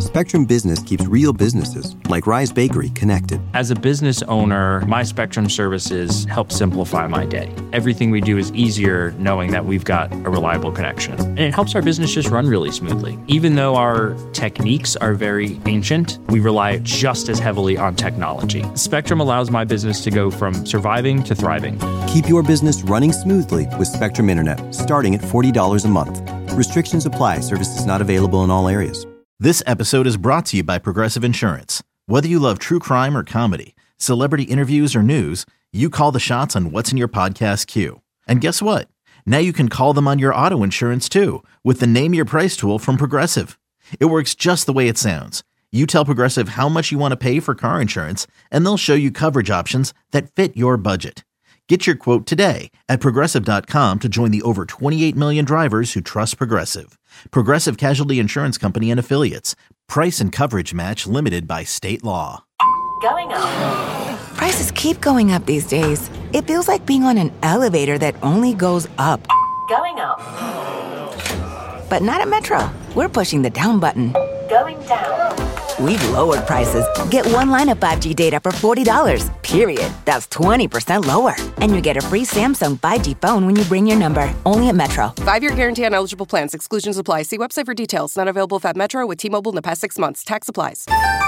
Spectrum Business keeps real businesses, like Rise Bakery, connected. As a business owner, my Spectrum services help simplify my day. Everything we do is easier knowing that we've got a reliable connection. And it helps our business just run really smoothly. Even though our techniques are very ancient, we rely just as heavily on technology. Spectrum allows my business to go from surviving to thriving. Keep your business running smoothly with Spectrum Internet, starting at $40 a month. Restrictions apply. Services not available in all areas. This episode is brought to you by Progressive Insurance. Whether you love true crime or comedy, celebrity interviews or news, you call the shots on what's in your podcast queue. And guess what? Now you can call them on your auto insurance too with the Name Your Price tool from Progressive. It works just the way it sounds. You tell Progressive how much you want to pay for car insurance, and they'll show you coverage options that fit your budget. Get your quote today at Progressive.com to join the over 28 million drivers who trust Progressive. Progressive Casualty Insurance Company and Affiliates. Price and coverage match limited by state law. Going up. Prices keep going up these days. It feels like being on an elevator that only goes up. Going up. But not at Metro. We're pushing the down button. Going down. We've lowered prices. Get one line of 5G data for $40, period. That's 20% lower. And you get a free Samsung 5G phone when you bring your number. Only at Metro. 5-year guarantee on eligible plans. Exclusions apply. See website for details. Not available at Metro with T-Mobile in the past 6 months. Tax applies.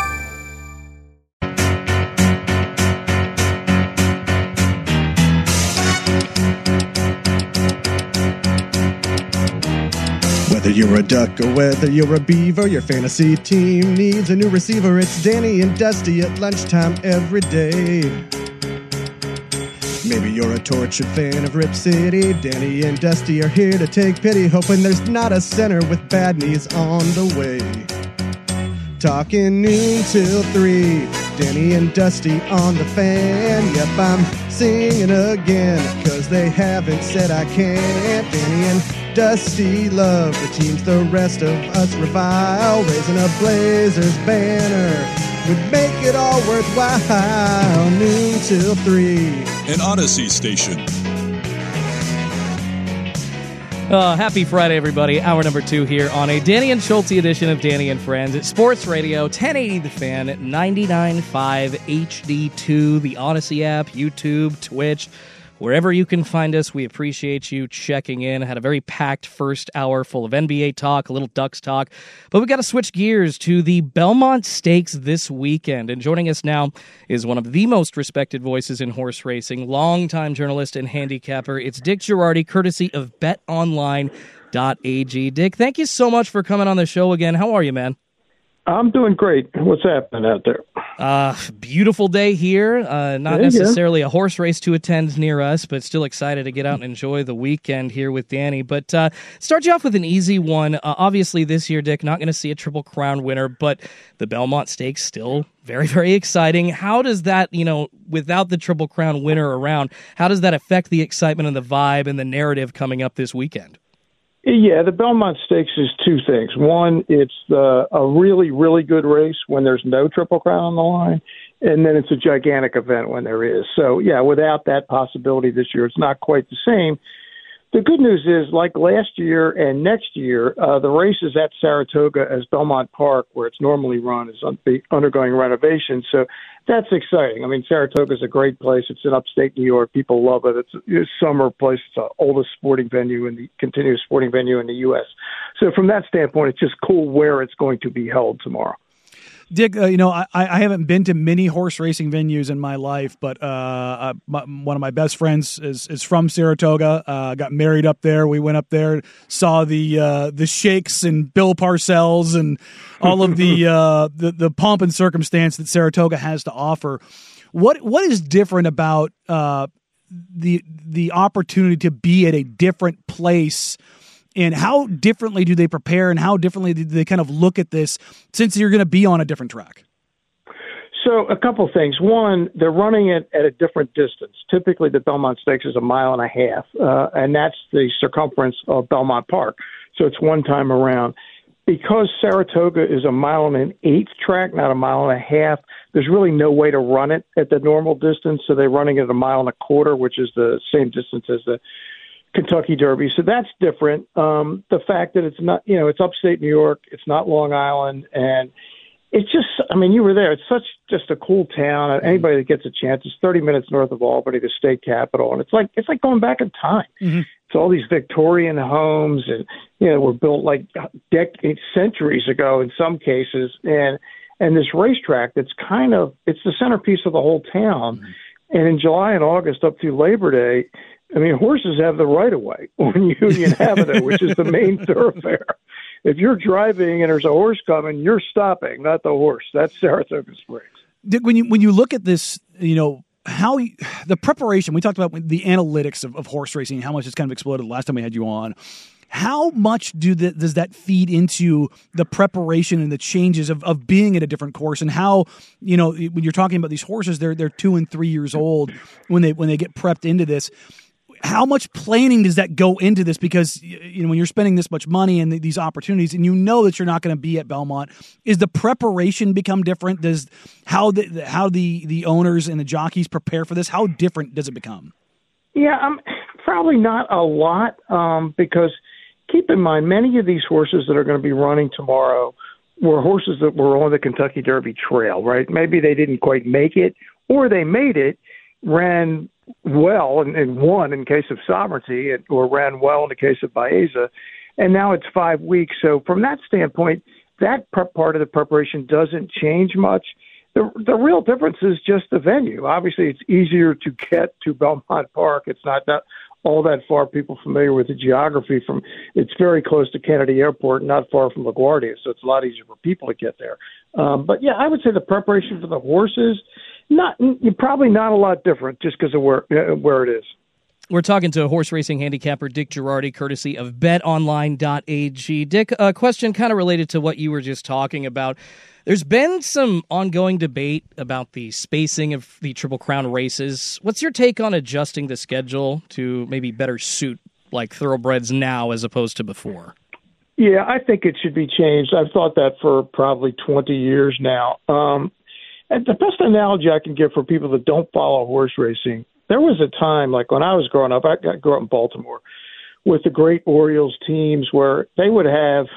Whether you're a duck or whether you're a beaver, your fantasy team needs a new receiver. It's Danny and Dusty at lunchtime every day. Maybe you're a tortured fan of Rip City. Danny and Dusty are here to take pity, hoping there's not a center with bad knees on the way. Talking noon till 3, Danny and Dusty on the fan. Yep, I'm singing again, cause they haven't said I can't. Danny and Dusty love the teams the rest of us revile. Raising a Blazers banner would make it all worthwhile. Noon till 3. An Odyssey station. Happy Friday, everybody. Hour number 2 here on a Danny and Schulte edition of Danny and Friends. It's Sports Radio, 1080 The Fan, 99.5 HD2, the Odyssey app, YouTube, Twitch. Wherever you can find us, we appreciate you checking in. Had a very packed first hour full of NBA talk, a little Ducks talk. But we got to switch gears to the Belmont Stakes this weekend. And joining us now is one of the most respected voices in horse racing, longtime journalist and handicapper. It's Dick Girardi, courtesy of BetOnline.ag. Dick, thank you so much for coming on the show again. How are you, man? I'm doing great. What's happening out there? Beautiful day here. Not necessarily a horse race to attend near us, but still excited to get out and enjoy the weekend here with Danny. But start you off with an easy one. Obviously this year, Dick, not going to see a Triple Crown winner, but the Belmont Stakes still very, very exciting. How does that, without the Triple Crown winner around, how does that affect the excitement and the vibe and the narrative coming up this weekend? Yeah, the Belmont Stakes is two things. One, it's a really, really good race when there's no Triple Crown on the line, and then it's a gigantic event when there is. So, yeah, without that possibility this year, it's not quite the same. The good news is, like last year and next year, the races at Saratoga as Belmont Park, where it's normally run, is undergoing renovation. So that's exciting. I mean, Saratoga is a great place. It's in upstate New York. People love it. It's a summer place. It's the oldest sporting venue in the continuous sporting venue in the U.S. So from that standpoint, it's just cool where it's going to be held tomorrow. Dick, I haven't been to many horse racing venues in my life, but one of my best friends is from Saratoga. Got married up there. We went up there, saw the Shakes and Bill Parcells and all of the pomp and circumstance that Saratoga has to offer. What is different about the opportunity to be at a different place? And how differently do they prepare, and how differently do they kind of look at this since you're going to be on a different track? So a couple things. One, they're running it at a different distance. Typically, the Belmont Stakes is 1.5 miles, and that's the circumference of Belmont Park. So it's one time around. Because Saratoga is 1.1 miles track, not 1.5 miles, there's really no way to run it at the normal distance. So they're running it at 1.25 miles, which is the same distance as the Kentucky Derby. So that's different. The fact that it's not, it's upstate New York, it's not Long Island, and it's just, I mean, you were there. It's just a cool town. Anybody that gets a chance, it's 30 minutes north of Albany, the state capital, and it's like going back in time. Mm-hmm. It's all these Victorian homes, and were built like centuries ago in some cases, and this racetrack that's it's the centerpiece of the whole town. Mm-hmm. And in July and August up through Labor Day, I mean, horses have the right of way on Union Avenue, which is the main thoroughfare. If you're driving and there's a horse coming, you're stopping, not the horse. That's Saratoga Springs. When you look at this, how the preparation, we talked about the analytics of horse racing, how much it's kind of exploded the last time we had you on. How much does that feed into the preparation and the changes of being at a different course, and how, when you're talking about these horses, they're 2 and 3 years old when they get prepped into this. How much planning does that go into this? Because when you're spending this much money and these opportunities, and that you're not going to be at Belmont, is the preparation become different? Does how the owners and the jockeys prepare for this? How different does it become? Yeah, probably not a lot, because keep in mind, many of these horses that are going to be running tomorrow were horses that were on the Kentucky Derby trail, right? Maybe they didn't quite make it, or they made it, ran well and won in case of Sovereignty, or ran well in the case of Baeza, and now it's 5 weeks. So from that standpoint, that part of the preparation doesn't change much. The real difference is just the venue. Obviously, it's easier to get to Belmont Park. It's not all that far. People familiar with the geography, it's very close to Kennedy Airport, not far from LaGuardia, so it's a lot easier for people to get there. But yeah, I would say the preparation for the horses, probably not a lot different, just because of where it is. We're talking to horse racing handicapper Dick Jerardi, courtesy of BetOnline.ag. Dick, a question kind of related to what you were just talking about. There's been some ongoing debate about the spacing of the Triple Crown races. What's your take on adjusting the schedule to maybe better suit like thoroughbreds now as opposed to before? Yeah, I think it should be changed. I've thought that for probably 20 years now. And the best analogy I can give for people that don't follow horse racing, there was a time, like when I was growing up, I grew up in Baltimore, with the great Orioles teams where they would have,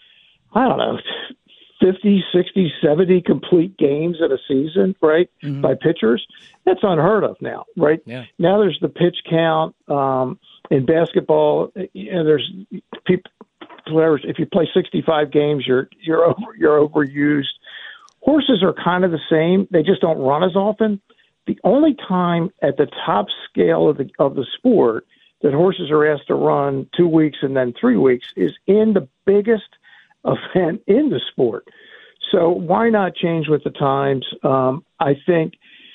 50, 60, 70 complete games in a season, right, by pitchers. That's unheard of now, right? Yeah. Now there's the pitch count. In basketball, there's players, if you play 65 games, you're overused. Horses are kind of the same. They just don't run as often. The only time at the top scale of the sport that horses are asked to run 2 weeks and then 3 weeks is in the biggest event in the sport. So why not change with the times? I think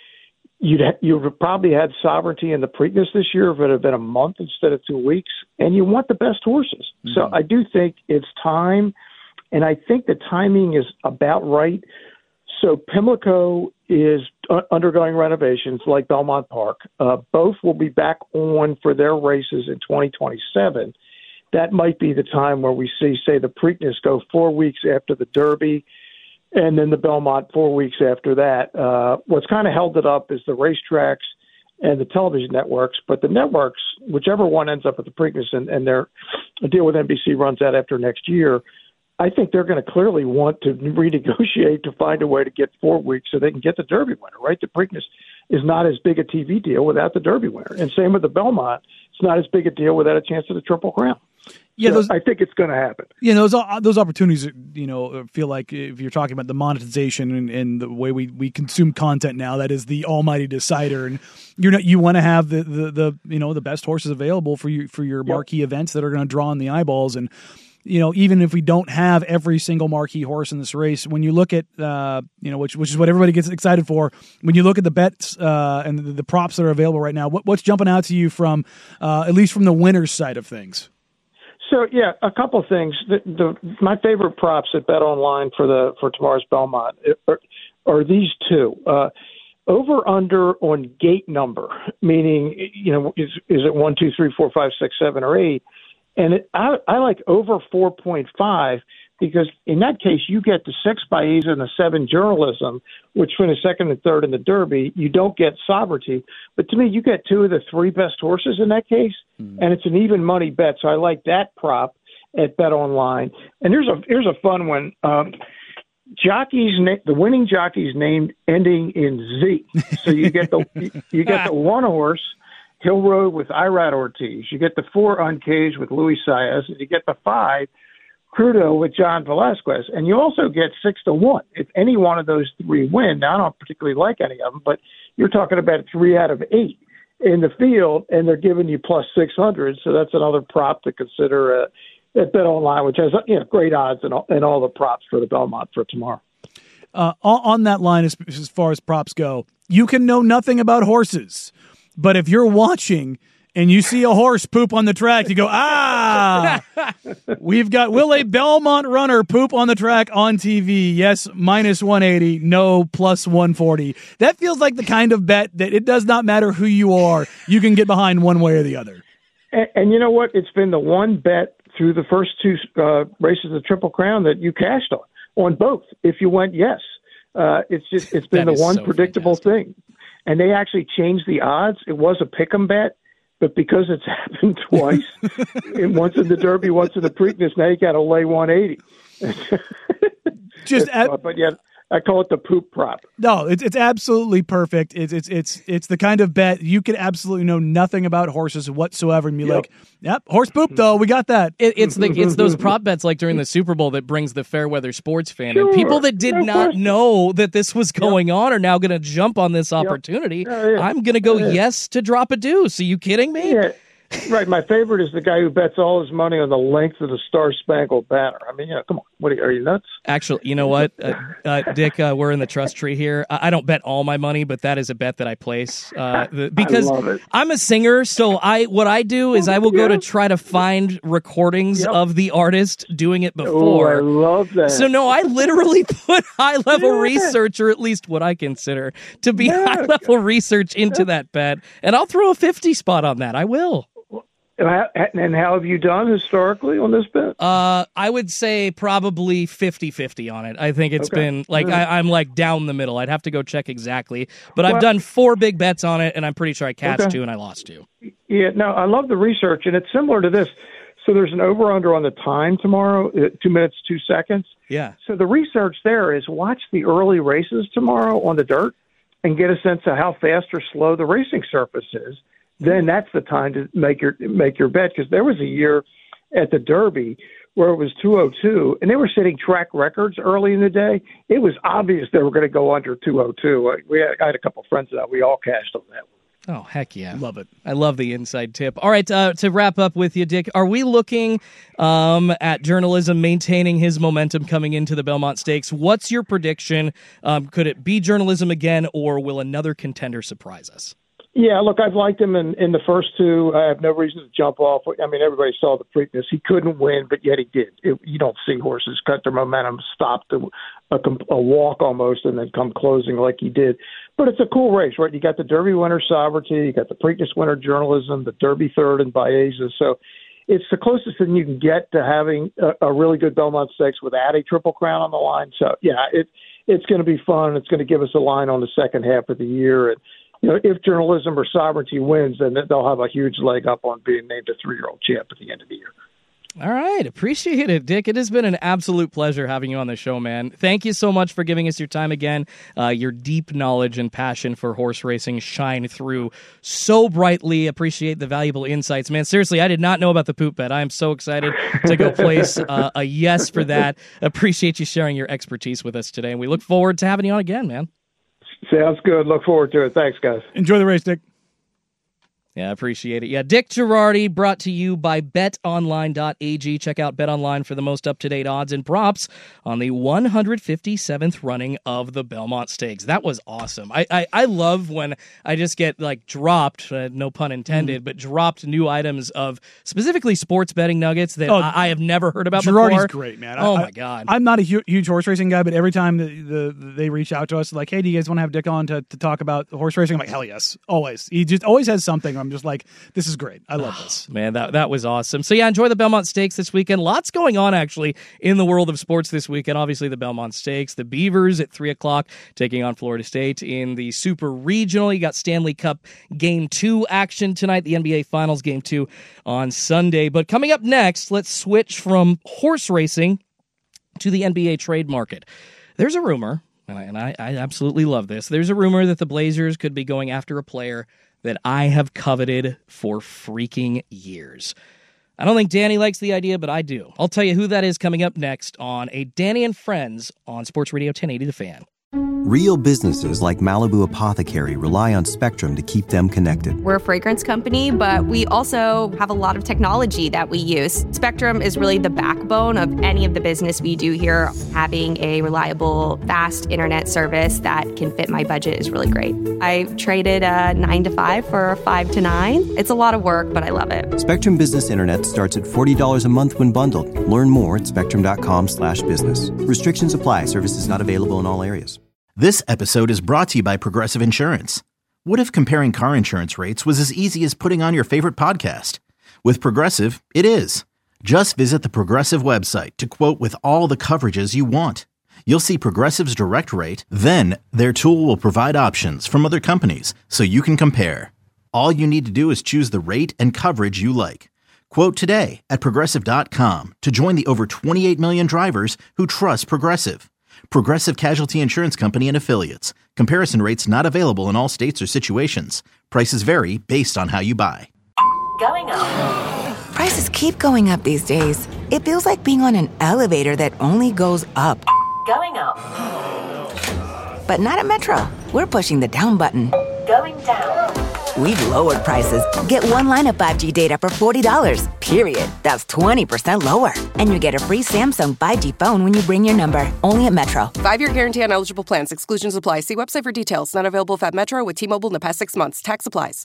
you'd probably had Sovereignty in the Preakness this year if it had been a month instead of 2 weeks, and you want the best horses. Mm-hmm. So I do think it's time, and I think the timing is about right. So Pimlico is undergoing renovations like Belmont Park. Both will be back on for their races in 2027. That might be the time where we see, say, the Preakness go 4 weeks after the Derby, and then the Belmont 4 weeks after that. What's kind of held it up is the racetracks and the television networks, but the networks, whichever one ends up at the Preakness and their deal with NBC runs out after next year, I think they're going to clearly want to renegotiate to find a way to get 4 weeks so they can get the Derby winner, right? The Preakness is not as big a TV deal without the Derby winner. And same with the Belmont. It's not as big a deal without a chance at the Triple Crown. Yeah, I think it's going to happen. Yeah, those opportunities, feel like if you're talking about the monetization and the way we consume content now, that is the almighty decider, and you want to have the best horses available for your marquee events that are going to draw in the eyeballs. And even if we don't have every single marquee horse in this race, when you look at which is what everybody gets excited for, when you look at the bets and the props that are available right now, what's jumping out to you from at least from the winner's side of things? So yeah, a couple of things. My favorite props at BetOnline for tomorrow's Belmont are these two. Over under on gate number, meaning is it 1, 2, 3, 4, 5, 6, 7, or 8? And I like over 4.5 because in that case you get the 6 Baeza and the 7 Journalism, which finished second and third in the Derby. You don't get Sovereignty, but to me you get 2 of the 3 best horses in that case, and it's an even money bet. So I like that prop at BetOnline. And here's a fun one. the winning jockey's named ending in Z. So you get the one horse, Hill Road with Irad Ortiz. You get the 4 Uncaged with Luis Saez, and you get the 5 Crudo with John Velasquez, and you also get 6-1 if any one of those 3 win. Now I don't particularly like any of them, but you're talking about 3 out of 8 in the field, and they're giving you plus 600. So that's another prop to consider at Bet Online, which has great odds and all the props for the Belmont for tomorrow. On that line, as far as props go, you can know nothing about horses, but if you're watching and you see a horse poop on the track, you go, will a Belmont runner poop on the track on TV? Yes, minus 180, no, plus 140. That feels like the kind of bet that it does not matter who you are, you can get behind one way or the other. And you know what? It's been the one bet through the first 2 races of the Triple Crown that you cashed on both, if you went yes. It's been the one predictable thing. And they actually changed the odds. It was a pick'em bet, but because it's happened twice, once in the Derby, once in the Preakness, now you got to lay 180. But yeah, I call it the poop prop. No, it's absolutely perfect. It's the kind of bet you could absolutely know nothing about horses whatsoever and be like, yep, horse poop though, we got that. It's those prop bets like during the Super Bowl that brings the fair weather sports fan. Sure. And people that did not know that this was going on are now going to jump on this opportunity. I'm going to go yes to drop a deuce. Are you kidding me? Yeah. Right. My favorite is the guy who bets all his money on the length of the Star-Spangled Banner. I mean, come on. What are you nuts? Actually, you know what, Dick, we're in the trust tree here. I don't bet all my money, but that is a bet that I place because I'm a singer. So what I do is I will go to try to find recordings of the artist doing it before. Oh, I love that. So no, I literally put high-level research, or at least what I consider to be high-level research into that bet, and I'll throw a 50 spot on that. I will. And how have you done historically on this bet? I would say probably 50-50 on it. I think it's been like I'm like down the middle. I'd have to go check exactly. But I've done 4 big bets on it, and I'm pretty sure I cashed 2 and I lost 2. Yeah, no, I love the research, and it's similar to this. So there's an over-under on the time tomorrow, 2 minutes, 2 seconds. Yeah. So the research there is watch the early races tomorrow on the dirt and get a sense of how fast or slow the racing surface is. Then that's the time to make your bet, because there was a year at the Derby where it was 202, and they were setting track records early in the day. It was obvious they were going to go under 202. I had a couple friends that we all cashed on that one. Oh, heck yeah. Love it. I love the inside tip. All right, to wrap up with you, Dick, are we looking at journalism maintaining his momentum coming into the Belmont Stakes? What's your prediction? Could it be journalism again, or will another contender surprise us? Yeah, look, I've liked him in the first 2. I have no reason to jump off. I mean, everybody saw the Preakness. He couldn't win, but yet he did. You don't see horses cut their momentum, stop a walk almost, and then come closing like he did. But it's a cool race, right? You got the Derby winner, Sovereignty. You got the Preakness winner, Journalism, the Derby third, and Baeza. So it's the closest thing you can get to having a really good Belmont Stakes without a Triple Crown on the line. So, yeah, it's going to be fun. It's going to give us a line on the second half of the year. And if Journalism or Sovereignty wins, then they'll have a huge leg up on being named a 3-year-old champ at the end of the year. All right. Appreciate it, Dick. It has been an absolute pleasure having you on the show, man. Thank you so much for giving us your time again. Your deep knowledge and passion for horse racing shine through so brightly. Appreciate the valuable insights, man. Seriously, I did not know about the poop bet. I am so excited to go place a yes for that. Appreciate you sharing your expertise with us today, and we look forward to having you on again, man. Sounds good. Look forward to it. Thanks, guys. Enjoy the race, Dick. Yeah, I appreciate it. Yeah, Dick Girardi, brought to you by betonline.ag. Check out BetOnline for the most up-to-date odds and props on the 157th running of the Belmont Stakes. That was awesome. I love when I just get dropped, no pun intended, but dropped new items of specifically sports betting nuggets that I have never heard about before. Girardi's great, man. My God. I'm not a huge horse racing guy, but every time they reach out to us, like, hey, do you guys want to have Dick on to talk about horse racing? I'm like, hell yes, always. He just always has something. I'm just like, this is great. I love this. Man, that was awesome. So yeah, enjoy the Belmont Stakes this weekend. Lots going on actually in the world of sports this weekend. Obviously the Belmont Stakes, the Beavers at 3:00 taking on Florida State in the Super Regional. You got Stanley Cup Game 2 action tonight, the NBA Finals Game 2 on Sunday. But coming up next, let's switch from horse racing to the NBA trade market. There's a rumor, and I absolutely love this. There's a rumor that the Blazers could be going after a player that I have coveted for freaking years. I don't think Danny likes the idea, but I do. I'll tell you who that is coming up next on a Danny and Friends on Sports Radio 1080 The Fan. Real businesses like Malibu Apothecary rely on Spectrum to keep them connected. We're a fragrance company, but we also have a lot of technology that we use. Spectrum is really the backbone of any of the business we do here. Having a reliable, fast internet service that can fit my budget is really great. I traded a 9 to 5 for a 5 to 9. It's a lot of work, but I love it. Spectrum Business Internet starts at $40 a month when bundled. Learn more at spectrum.com/business. Restrictions apply. Services not available in all areas. This episode is brought to you by Progressive Insurance. What if comparing car insurance rates was as easy as putting on your favorite podcast? With Progressive, it is. Just visit the Progressive website to quote with all the coverages you want. You'll see Progressive's direct rate, then their tool will provide options from other companies so you can compare. All you need to do is choose the rate and coverage you like. Quote today at Progressive.com to join the over 28 million drivers who trust Progressive. Progressive Casualty Insurance Company and Affiliates. Comparison rates not available in all states or situations. Prices vary based on how you buy. Going up. Prices keep going up these days. It feels like being on an elevator that only goes up. Going up. But not at Metro. We're pushing the down button. Going down. We've lowered prices. Get one line of 5G data for $40, period. That's 20% lower. And you get a free Samsung 5G phone when you bring your number. Only at Metro. 5-year guarantee on eligible plans. Exclusions apply. See website for details. Not available at Metro with T-Mobile in the past 6 months. Tax applies.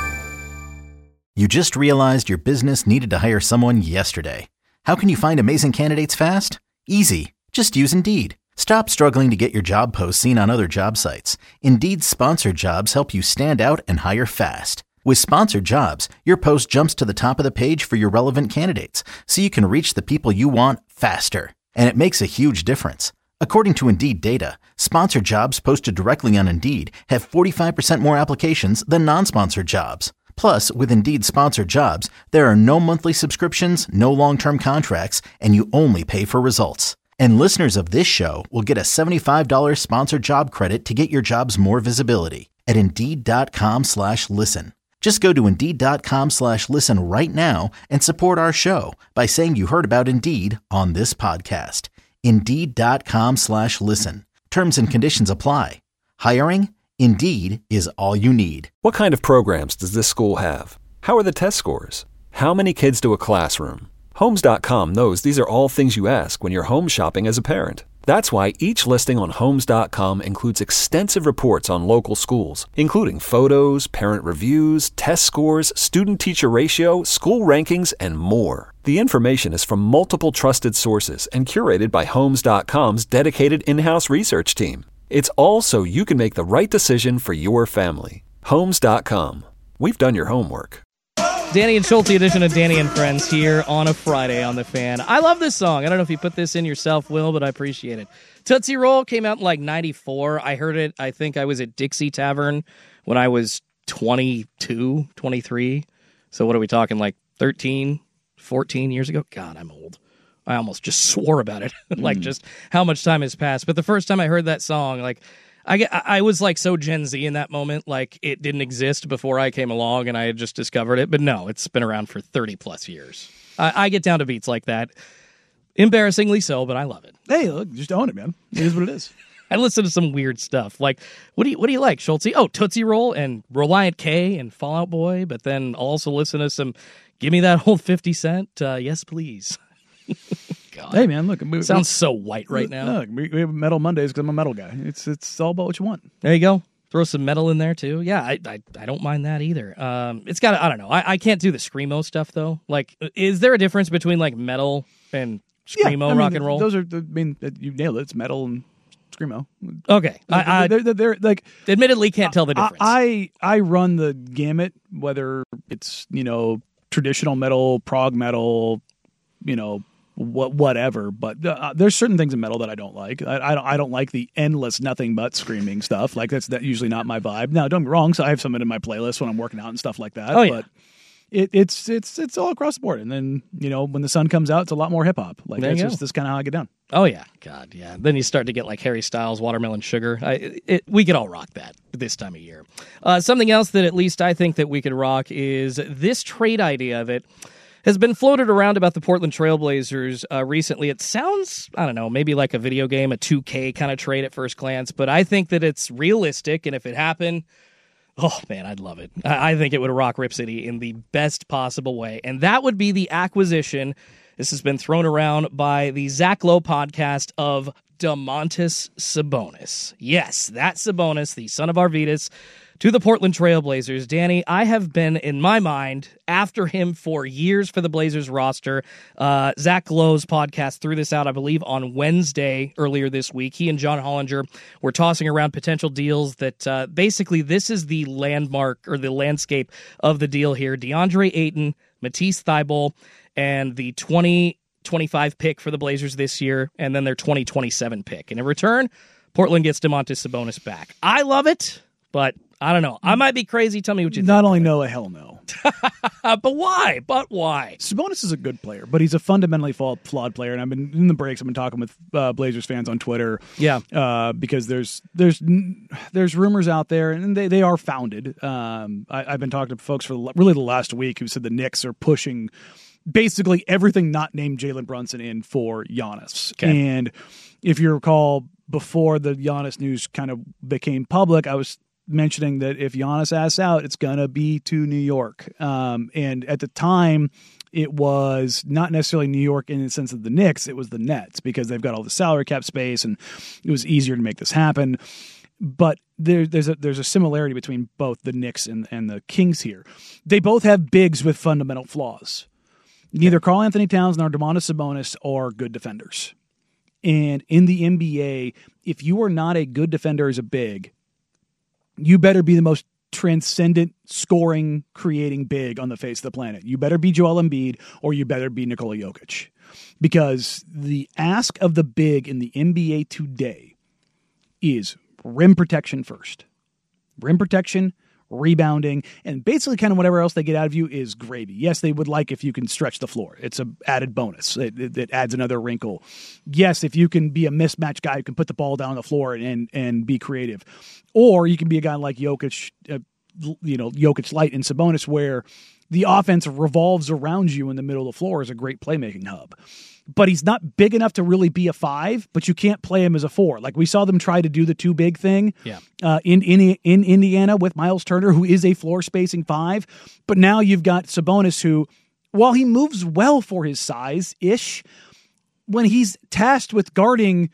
You just realized your business needed to hire someone yesterday. How can you find amazing candidates fast? Easy. Just use Indeed. Stop struggling to get your job posts seen on other job sites. Indeed's sponsored jobs help you stand out and hire fast. With sponsored jobs, your post jumps to the top of the page for your relevant candidates, so you can reach the people you want faster. And it makes a huge difference. According to Indeed data, sponsored jobs posted directly on Indeed have 45% more applications than non-sponsored jobs. Plus, with Indeed sponsored jobs, there are no monthly subscriptions, no long-term contracts, and you only pay for results. And listeners of this show will get a $75 sponsored job credit to get your jobs more visibility at Indeed.com/listen. Just go to Indeed.com/listen right now and support our show by saying you heard about Indeed on this podcast. Indeed.com/listen. Terms and conditions apply. Hiring? Indeed is all you need. What kind of programs does this school have? How are the test scores? How many kids do a classroom? Homes.com knows these are all things you ask when you're home shopping as a parent. That's why each listing on Homes.com includes extensive reports on local schools, including photos, parent reviews, test scores, student-teacher ratio, school rankings, and more. The information is from multiple trusted sources and curated by Homes.com's dedicated in-house research team. It's all so you can make the right decision for your family. Homes.com. We've done your homework. Danny and Schulte edition of Danny and Friends here on a Friday on The Fan. I love this song. I don't know if you put this in yourself, Will, but I appreciate it. Tootsie Roll came out in like 94. I heard it, I think I was at Dixie Tavern when I was 22, 23. So what are we talking, like 13, 14 years ago? God, I'm old. I almost just swore about it, like just how much time has passed. But the first time I heard that song, like, I was like so Gen Z in that moment, like it didn't exist before I came along and I had just discovered it. But no, it's been around for 30 plus years. I get down to beats like that. Embarrassingly so, but I love it. Hey, look, just own it, man. It is what it is. I listen to some weird stuff. Like, what do you like, Schulte? Oh, Tootsie Roll and Reliant K and Fall Out Boy, but then also listen to some, give me that old 50 Cent, yes, please. God. Hey, man, look. Sounds so white right now. Look, we have Metal Mondays because I'm a metal guy. It's all about what you want. There you go. Throw some metal in there, too. Yeah, I don't mind that either. It's got, I don't know. I can't do the Screamo stuff, though. Like, is there a difference between, like, metal and Screamo rock and roll? Those are, you nailed it. It's metal and Screamo. Okay. They're like, admittedly can't tell the difference. I run the gamut, whether it's, traditional metal, prog metal, whatever, but there's certain things in metal that I don't like. I don't like the endless nothing but screaming stuff. Like that's usually not my vibe. Now, don't get me wrong, so I have some in my playlist when I'm working out and stuff like that. Oh, yeah. it's all across the board. And then, when the sun comes out, it's a lot more hip hop. Like, that's kind of how I get down. Oh, yeah. God, yeah. Then you start to get like Harry Styles, Watermelon Sugar. We could all rock that this time of year. Something else that at least I think that we could rock is this trade idea of it has been floated around about the Portland Trailblazers recently. It sounds, I don't know, maybe like a video game, a 2K kind of trade at first glance, but I think that it's realistic, and if it happened, oh, man, I'd love it. I think it would rock Rip City in the best possible way, and that would be the acquisition, this has been thrown around by the Zach Lowe podcast, of Domantas Sabonis. Yes, that Sabonis, the son of Arvydas, to the Portland Trailblazers. Danny, I have been, in my mind, after him for years for the Blazers roster. Zach Lowe's podcast threw this out, I believe, on Wednesday earlier this week. He and John Hollinger were tossing around potential deals that basically this is the landmark or the landscape of the deal here. DeAndre Ayton, Matisse Thybulle, and the 2025 pick for the Blazers this year, and then their 2027 pick. And in return, Portland gets Domantas Sabonis back. I love it, but I don't know. I might be crazy. Tell me what you think. Not only no, a hell no. But why? Sabonis is a good player, but he's a fundamentally flawed player. And I've been in the breaks. I've been talking with Blazers fans on Twitter. Yeah, because there's rumors out there, and they are founded. I've been talking to folks for really the last week who said the Knicks are pushing basically everything not named Jalen Brunson in for Giannis. Okay. And if you recall, before the Giannis news kind of became public, I was mentioning that if Giannis asks out, it's going to be to New York. And at the time, it was not necessarily New York in the sense of the Knicks, it was the Nets, because they've got all the salary cap space, and it was easier to make this happen. But there's a similarity between both the Knicks and the Kings here. They both have bigs with fundamental flaws. Neither Karl Anthony Towns nor Domantas Sabonis are good defenders. And in the NBA, if you are not a good defender as a big, you better be the most transcendent scoring, creating big on the face of the planet. You better be Joel Embiid, or you better be Nikola Jokic. Because the ask of the big in the NBA today is rim protection first. Rim protection, rebounding, and basically kind of whatever else they get out of you is gravy. Yes, they would like if you can stretch the floor. It's an added bonus. It adds another wrinkle. Yes, if you can be a mismatch guy who can put the ball down on the floor and be creative. Or you can be a guy like Jokic, Jokic light and Sabonis, where the offense revolves around you in the middle of the floor as a great playmaking hub. But he's not big enough to really be a 5, but you can't play him as a 4. Like we saw them try to do the too big thing in Indiana with Miles Turner, who is a floor spacing 5. But now you've got Sabonis, who, while he moves well for his size-ish, when he's tasked with guarding,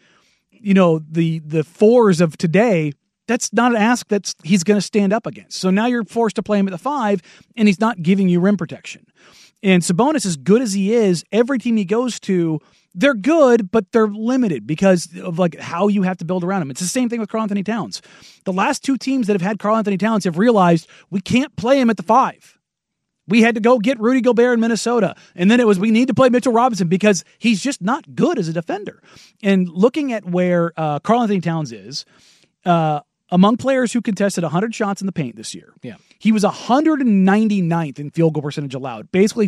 the 4s of today, that's not an ask that he's going to stand up against. So now you're forced to play him at the 5, and he's not giving you rim protection. And Sabonis, as good as he is, every team he goes to, they're good, but they're limited because of like how you have to build around him. It's the same thing with Karl Anthony Towns. The last 2 teams that have had Karl Anthony Towns have realized we can't play him at the 5. We had to go get Rudy Gobert in Minnesota. And then it was, we need to play Mitchell Robinson because he's just not good as a defender. And looking at where Karl Anthony Towns is, among players who contested 100 shots in the paint this year, he was 199th in field goal percentage allowed. Basically,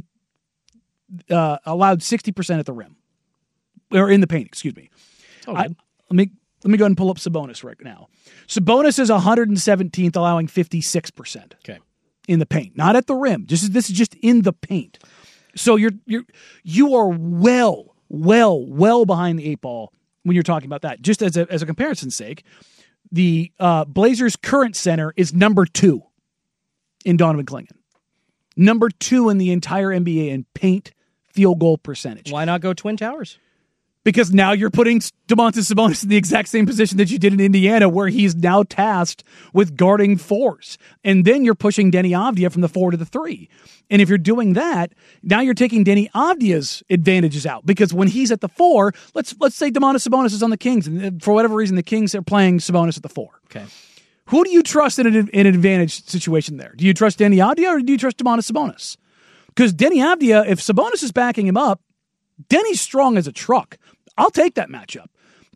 allowed 60% at the rim, or in the paint. Excuse me. Let me go ahead and pull up Sabonis right now. Sabonis is 117th, allowing 56%. Okay, in the paint, not at the rim. This is just in the paint. So you are well behind the 8 ball when you're talking about that. Just as a comparison's sake. The Blazers' current center is number 2 in Donovan Clingan. Number 2 in the entire NBA in paint field goal percentage. Why not go Twin Towers? Because now you're putting Domantas Sabonis in the exact same position that you did in Indiana, where he's now tasked with guarding 4s. And then you're pushing Deni Avdija from the 4 to the 3. And if you're doing that, now you're taking Deni Avdija's advantages out. Because when he's at the 4, let's say Domantas Sabonis is on the Kings, and for whatever reason the Kings are playing Sabonis at the 4. Okay. Who do you trust in an advantage situation there? Do you trust Deni Avdija or do you trust Domantas Sabonis? Because Deni Avdija, if Sabonis is backing him up, Denny's strong as a truck. I'll take that matchup.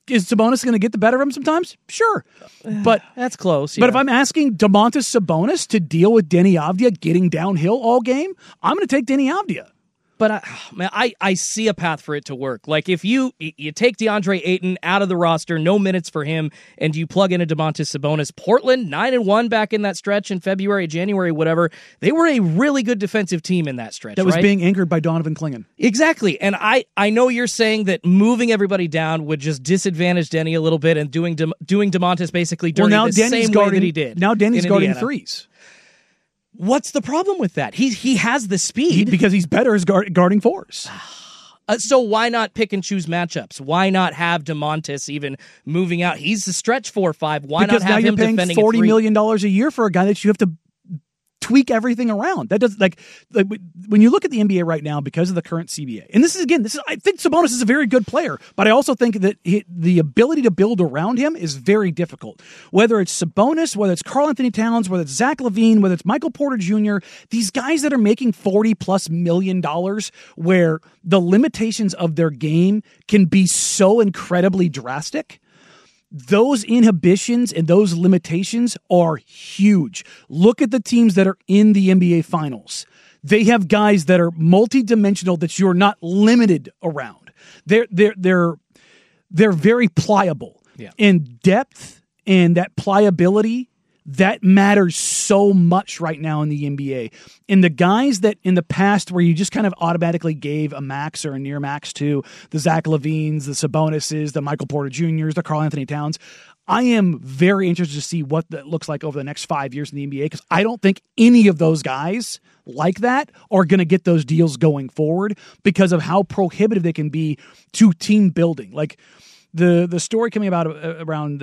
Is Sabonis going to get the better of him sometimes? Sure. But that's close. But if I'm asking Domantas Sabonis to deal with Denny Avdia getting downhill all game, I'm going to take Denny Avdia. But I see a path for it to work. Like if you take DeAndre Ayton out of the roster, no minutes for him, and you plug in a Domantas Sabonis, Portland 9-1 back in that stretch in February, January, whatever. They were a really good defensive team in that stretch. That was being anchored by Donovan Clingan. Exactly. And I know you're saying that moving everybody down would just disadvantage Denny a little bit and doing Domantas basically dirty the same way that he did. Now Denny's guarding threes. What's the problem with that? He has the speed. Because he's better as guarding fours. So why not pick and choose matchups? Why not have Domantas even moving out? He's the stretch 4-5. Why not have him defending Because now you're paying $40 million a year for a guy that you have to tweak everything around. That does like when you look at the NBA right now because of the current CBA. And this is I think Sabonis is a very good player, but I also think that the ability to build around him is very difficult. Whether it's Sabonis, whether it's Karl-Anthony Towns, whether it's Zach LaVine, whether it's Michael Porter Jr., these guys that are making $40+ million where the limitations of their game can be so incredibly drastic. Those inhibitions and those limitations are huge. Look at the teams that are in the NBA Finals. They have guys that are multidimensional that you're not limited around. They're very pliable. Yeah. And depth and that pliability, that matters so much right now in the NBA. And the guys that in the past where you just kind of automatically gave a max or a near max to the Zach LaVines, the Sabonises, the Michael Porter Jr.'s, the Karl-Anthony Towns, I am very interested to see what that looks like over the next 5 years in the NBA because I don't think any of those guys like that are going to get those deals going forward because of how prohibitive they can be to team building. Like the story coming about around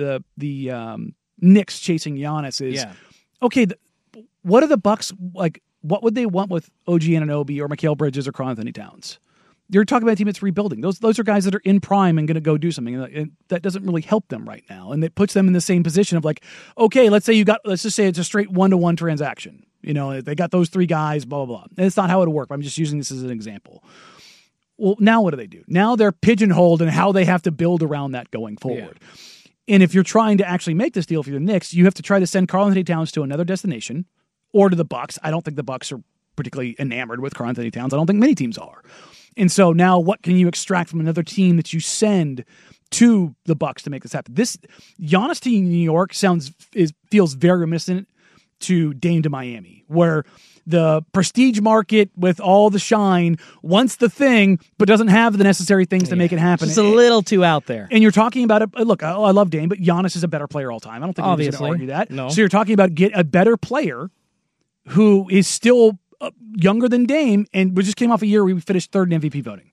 the Knicks chasing Giannis is, okay, what are the Bucks like? What would they want with OG Anunoby or Mikal Bridges or Karl-Anthony Towns? You're talking about a team that's rebuilding. Those are guys that are in prime and going to go do something, and that doesn't really help them right now. And it puts them in the same position of like, okay, let's just say it's a straight 1-to-1 transaction. You know, they got those three guys, blah blah blah. And it's not how it'll work. I'm just using this as an example. Well, now what do? Now they're pigeonholed in how they have to build around that going forward. Yeah. And if you're trying to actually make this deal for the Knicks, you have to try to send Karl-Anthony Towns to another destination or to the Bucks. I don't think the Bucks are particularly enamored with Karl-Anthony Towns. I don't think many teams are. And so now what can you extract from another team that you send to the Bucks to make this happen? This Giannis to New York feels very reminiscent to Dame to Miami, where the prestige market with all the shine wants the thing, but doesn't have the necessary things to make it happen. It's a little too out there. And you're talking about it. Look, I love Dame, but Giannis is a better player all time. I don't think anybody's going to argue that. No. So you're talking about get a better player who is still younger than Dame, and we just came off a year where we finished third in MVP voting.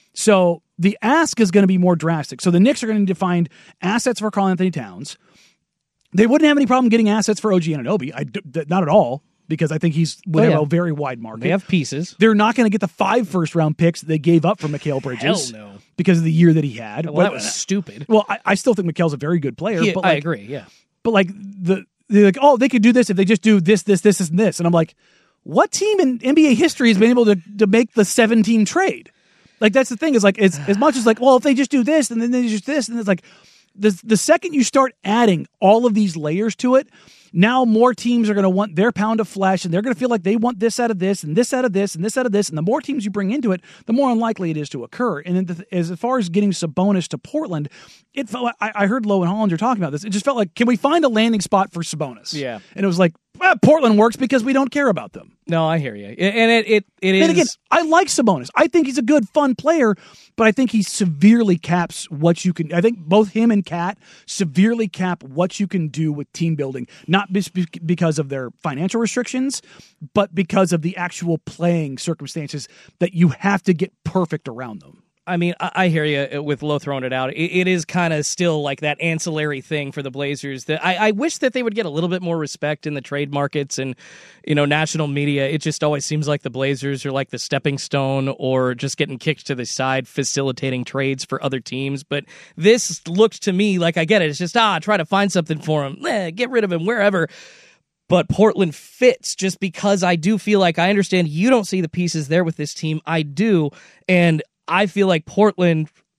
So the ask is going to be more drastic. So the Knicks are going to need to find assets for Karl-Anthony Towns. They wouldn't have any problem getting assets for OG Anunoby. Not at all. Because I think would have a very wide market. They have pieces. They're not going to get the 5 first-round picks that they gave up for Mikal Bridges. Hell no. Because of the year that he had. Well, that was stupid. Well, I still think Mikal's a very good player. But I agree, yeah. But like, they're like, oh, they could do this if they just do this, and this. And I'm like, what team in NBA history has been able to make the 7-team trade? Like, that's the thing. Is like, it's as much as like, well, if they just do this, and then they just this, and it's like, the second you start adding all of these layers to it, now more teams are going to want their pound of flesh, and they're going to feel like they want this out of this, and this out of this, and this out of this. And the more teams you bring into it, the more unlikely it is to occur. And then as far as getting Sabonis to Portland, it felt like, I heard Lowe and Hollinger talking about this. It just felt like, can we find a landing spot for Sabonis? Yeah. And it was like, Portland works because we don't care about them. No, I hear you. And it is. And again, I like Sabonis. I think he's a good, fun player, but I think he severely caps what you can. I think both him and Kat severely cap what you can do with team building, not because of their financial restrictions, but because of the actual playing circumstances that you have to get perfect around them. I mean, I hear you with Lowe throwing it out. It is kind of still like that ancillary thing for the Blazers that I wish that they would get a little bit more respect in the trade markets and, national media. It just always seems like the Blazers are like the stepping stone or just getting kicked to the side, facilitating trades for other teams. But this looked to me like, I get it. It's just, try to find something for him. Get rid of him wherever. But Portland fits just because I do feel like I understand you don't see the pieces there with this team. I do. And I feel like Portland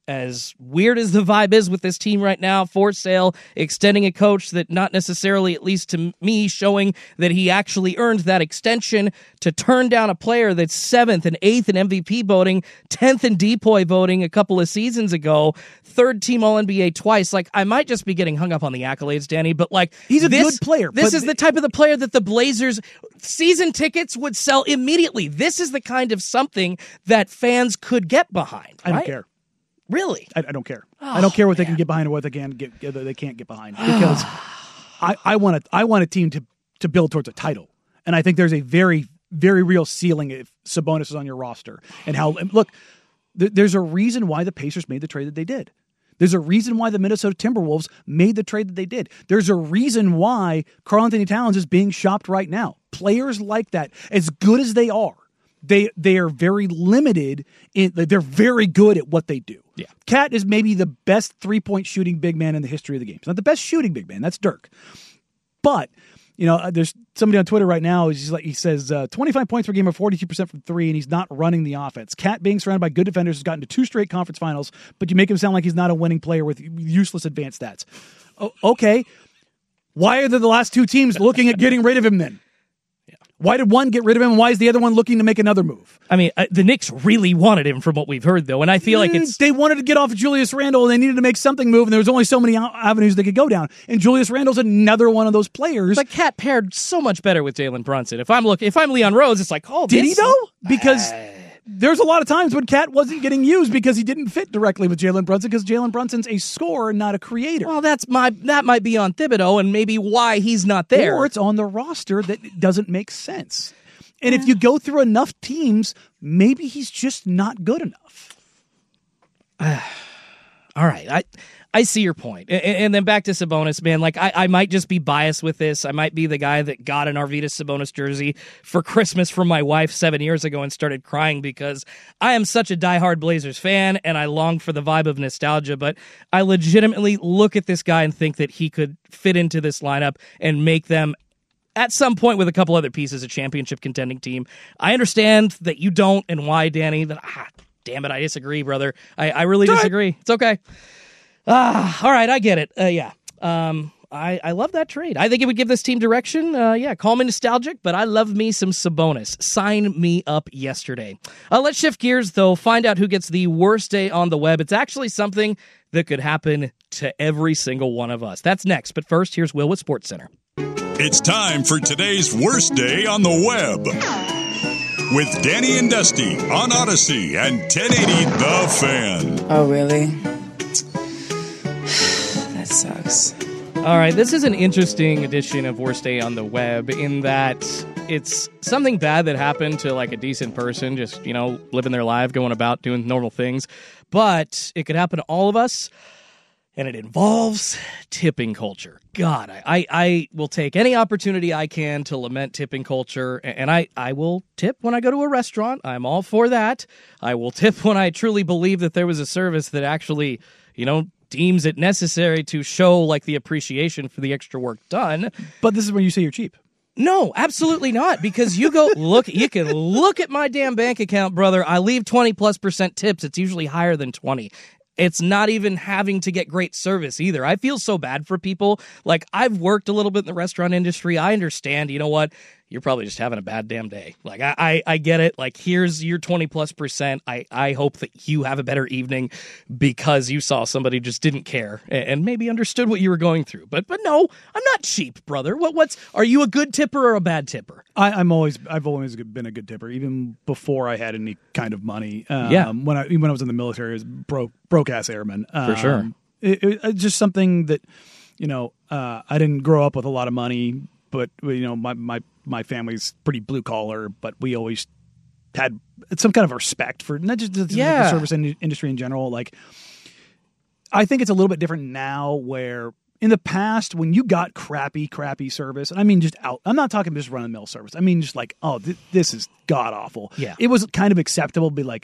as weird as the vibe is with this team right now, for sale, extending a coach that not necessarily, at least to me, showing that he actually earned that extension, to turn down a player that's 7th and 8th in MVP voting, 10th in DPOY voting a couple of seasons ago, 3rd team All-NBA twice. Like, I might just be getting hung up on the accolades, Danny, but like, he's a good player. This is the type of the player that the Blazers season tickets would sell immediately. This is the kind of something that fans could get behind. I don't care. Really? I don't care. I don't care what they can get behind or what they can't get behind, because I want a team to build towards a title, and I think there's a very, very real ceiling if Sabonis is on your roster. And there's a reason why the Pacers made the trade that they did. There's a reason why the Minnesota Timberwolves made the trade that they did. There's a reason why Karl-Anthony Towns is being shopped right now. Players like that, as good as they are, they are very limited. They're very good at what they do. Yeah. Cat is maybe the best 3-point shooting big man in the history of the game. He's not the best shooting big man. That's Dirk. But, there's somebody on Twitter right now. He says 25 points per game or 42% from 3, and he's not running the offense. Cat, being surrounded by good defenders, has gotten to 2 straight conference finals, but you make him sound like he's not a winning player with useless advanced stats. Okay. Why are the last 2 teams looking at getting rid of him then? Why did one get rid of him, and why is the other one looking to make another move? I mean, the Knicks really wanted him from what we've heard, though, and I feel like they wanted to get off of Julius Randle, and they needed to make something move, and there was only so many avenues they could go down, and Julius Randle's another one of those players. But Cat paired so much better with Jalen Brunson. If I'm Leon Rose, it's like, did he though? Because there's a lot of times when Cat wasn't getting used because he didn't fit directly with Jalen Brunson, because Jalen Brunson's a scorer, not a creator. Well, that might be on Thibodeau, and maybe why he's not there. Or it's on the roster that doesn't make sense. And if you go through enough teams, maybe he's just not good enough. All right. I see your point. And then back to Sabonis, man. Like, I might just be biased with this. I might be the guy that got an Arvydas Sabonis jersey for Christmas from my wife 7 years ago and started crying because I am such a diehard Blazers fan and I long for the vibe of nostalgia. But I legitimately look at this guy and think that he could fit into this lineup and make them, at some point with a couple other pieces, a championship contending team. I understand that you don't, and why, Danny. Damn it, I disagree, brother. I really disagree. It's okay. All right, I get it. Yeah. I love that trade. I think it would give this team direction. Call me nostalgic, but I love me some Sabonis. Sign me up yesterday. Let's shift gears, though. Find out who gets the worst day on the web. It's actually something that could happen to every single one of us. That's next. But first, here's Will with SportsCenter. It's time for today's worst day on the web with Danny and Dusty on Odyssey and 1080 The Fan. Oh, really? That sucks. All right, this is an interesting edition of Worst Day on the Web in that it's something bad that happened to like a decent person, just, living their life, going about doing normal things. But it could happen to all of us. And it involves tipping culture. God, I will take any opportunity I can to lament tipping culture. And I will tip when I go to a restaurant. I'm all for that. I will tip when I truly believe that there was a service that actually, deems it necessary to show like the appreciation for the extra work done. But this is when you say you're cheap. No, absolutely not. Because you can look at my damn bank account, brother. I leave 20+% tips. It's usually higher than 20. It's not even having to get great service either. I feel so bad for people. Like, I've worked a little bit in the restaurant industry. I understand, you know what? You're probably just having a bad damn day. Like, I get it. Like, here's your 20+%. I hope that you have a better evening because you saw somebody just didn't care and maybe understood what you were going through. But no, I'm not cheap, brother. Are you a good tipper or a bad tipper? I've always been a good tipper, even before I had any kind of money. When I was in the military, I was broke ass airman. For sure. It's just something that, I didn't grow up with a lot of money, but my family's pretty blue collar, but we always had some kind of respect for not just the service industry in general. Like, I think it's a little bit different now where in the past, when you got crappy service, and I mean I'm not talking just run-of-the-mill service. I mean just like, this is god-awful. Yeah. It was kind of acceptable to be like,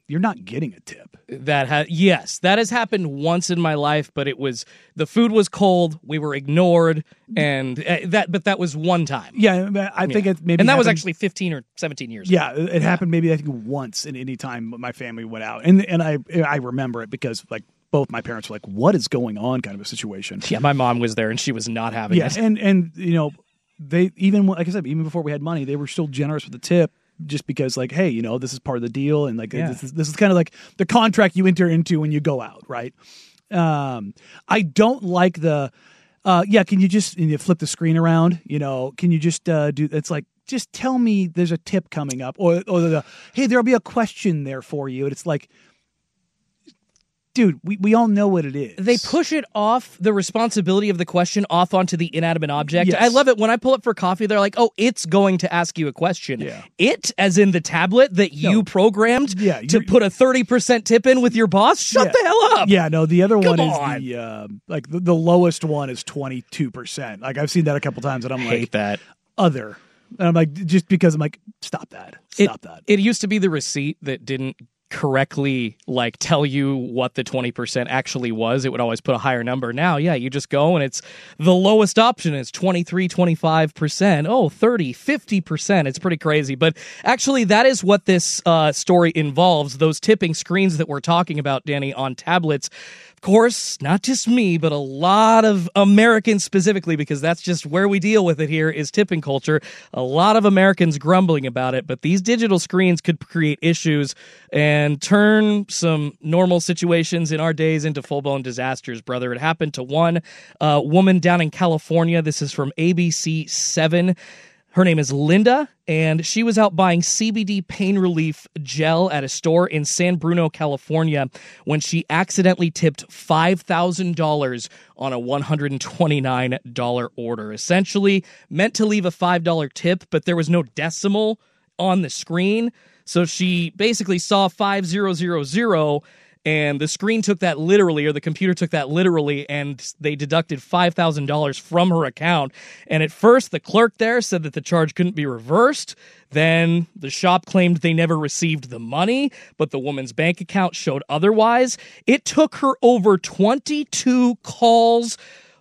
you're not getting a tip. Yes, that has happened once in my life, but the food was cold, we were ignored, and that was one time. Yeah, I think it maybe, and that happened, was actually 15 or 17 years ago. Yeah, it happened maybe I think once in any time my family went out, and I remember it because like both my parents were like, "What is going on?" kind of a situation. Yeah, my mom was there and she was not having it. and they even, like I said, even before we had money, they were still generous with the tip. Just because, like, hey, this is part of the deal, and like this is kind of like the contract you enter into when you go out, right? I don't like the, can you just flip the screen around? Can you just do? It's like, just tell me there's a tip coming up, or hey, there'll be a question there for you, and it's like, dude, we all know what it is. They push it off, the responsibility of the question, off onto the inanimate object. Yes. I love it. When I pull up for coffee, they're like, oh, it's going to ask you a question. Yeah. It, as in the tablet that you programmed to put a 30% tip in with your boss? Shut the hell up. Yeah, no, the other one is the lowest one is 22%. Like, I've seen that a couple times, and I'm like, hate that. Other. And I'm like, just because I'm like, stop that. It used to be the receipt that didn't correctly like tell you what the 20% actually was. It would always put a higher number. Now, you just go and it's the lowest option is 23, 25%. Oh, 30, 50%. It's pretty crazy. But actually, that is what this story involves. Those tipping screens that we're talking about, Danny, on tablets. Of course, not just me, but a lot of Americans specifically, because that's just where we deal with it here, is tipping culture. A lot of Americans grumbling about it, but these digital screens could create issues and turn some normal situations in our days into full-blown disasters, brother. It happened to one woman down in California. This is from ABC 7. Her name is Linda, and she was out buying CBD pain relief gel at a store in San Bruno, California, when she accidentally tipped $5,000 on a $129 order. Essentially meant to leave a $5 tip, but there was no decimal on the screen. So she basically saw 5000, and the screen took that literally, or the computer took that literally, and they deducted $5,000 from her account. And at first, the clerk there said that the charge couldn't be reversed. Then the shop claimed they never received the money, but the woman's bank account showed otherwise. It took her over 22 calls,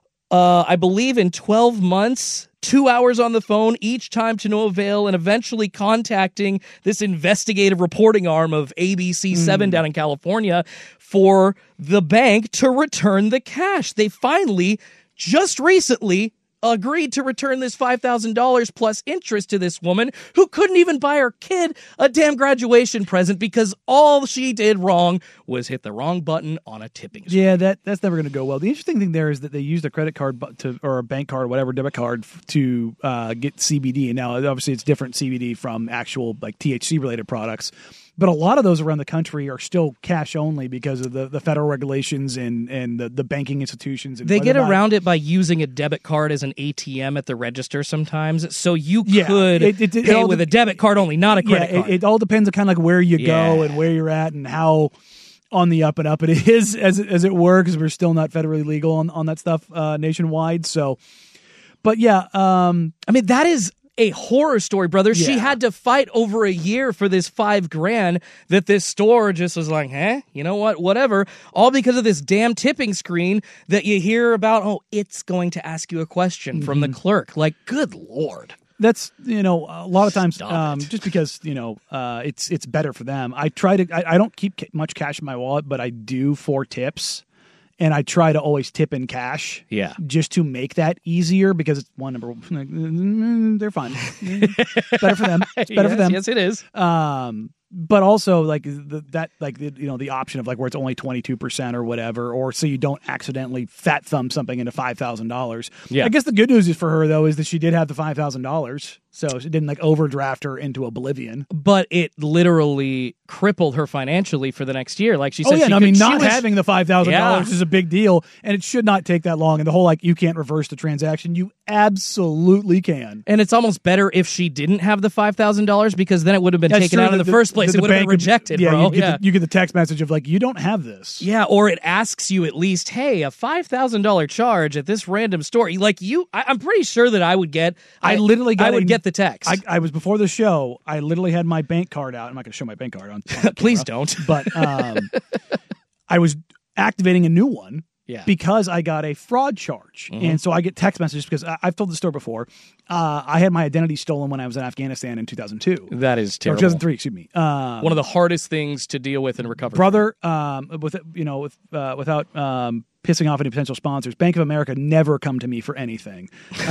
I believe in 12 months, 2 hours on the phone, each time to no avail, and eventually contacting this investigative reporting arm of ABC 7 down in California for the bank to return the cash. They finally, just recently, agreed to return this $5,000 plus interest to this woman who couldn't even buy her kid a damn graduation present because all she did wrong was hit the wrong button on a tipping screen. Yeah, that's never going to go well. The interesting thing there is that they used a credit card or a bank card, whatever, debit card to get CBD. And now, obviously, it's different CBD from actual like THC related products. But a lot of those around the country are still cash only because of the federal regulations and the banking institutions. And they get around it by using a debit card as an ATM at the register sometimes. So you could pay with a debit card only, not a credit card. It all depends on kind of like where you go and where you're at and how on the up and up it is as it were, because we're still not federally legal on that stuff nationwide. So, but I mean, that is a horror story, brother. Yeah. She had to fight over a year for this $5,000 that this store just was like, you know what, whatever, all because of this damn tipping screen that you hear about. Oh, it's going to ask you a question from the clerk. Like, good Lord. That's, a lot of times, just because, it's better for them. I don't keep much cash in my wallet, but I do for tips. And I try to always tip in cash, just to make that easier because it's they're fine. Better for them. It's better for them. Yes, it is. But also like the option of like where it's only 22% or whatever, or so you don't accidentally fat thumb something into $5,000. Yeah. I guess the good news is for her though is that she did have the $5,000. So she didn't like overdraft her into oblivion. But it literally crippled her financially for the next year. Like she said, not having the $5,000 is a big deal, and it should not take that long. And the whole like you can't reverse the transaction, you absolutely can. And it's almost better if she didn't have the $5,000 because then it would have been taken out in the first place. It would have been rejected, bro. You get the text message of like, you don't have this. Yeah, or it asks you at least, hey, a $5,000 charge at this random store. Like I'm pretty sure that I would get. I would get the text. I was before the show. I literally had my bank card out. I'm not going to show my bank card on Please don't. But I was activating a new one. Yeah. Because I got a fraud charge. Mm-hmm. And so I get text messages because I've told the story before. I had my identity stolen when I was in Afghanistan in 2002. That is terrible. Or 2003, excuse me. One of the hardest things to deal with and recover. Brother, without pissing off any potential sponsors, Bank of America never come to me for anything.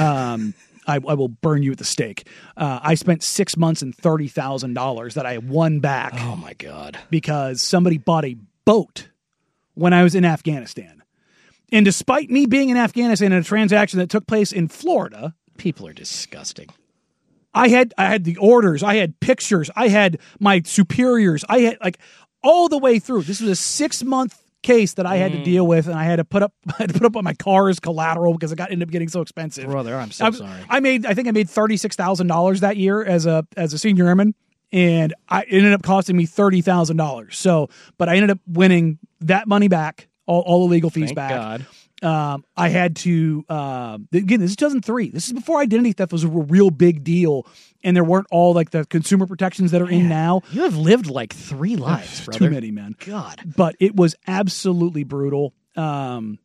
I will burn you at the stake. I spent 6 months and $30,000 that I won back. Oh, my God. Because somebody bought a boat when I was in Afghanistan. And despite me being in Afghanistan in a transaction that took place in Florida, people are disgusting. I had the orders, I had pictures, I had my superiors, I had like all the way through. This was a 6-month case that I had to deal with, and I had to put up on my car as collateral because it ended up getting so expensive. Brother, I'm so sorry. I think I made $36,000 that year as a senior airman, and it ended up costing me $30,000. So, but I ended up winning that money back. All the legal fees Thank back. God. I had to, again, this is 2003. This is before identity theft was a real big deal. And there weren't all like the consumer protections that are in now. You have lived like 3 lives, brother. Too many, man. God. But it was absolutely brutal. Like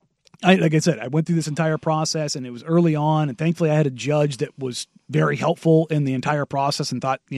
I said, I went through this entire process and it was early on. And thankfully I had a judge that was very helpful in the entire process and thought,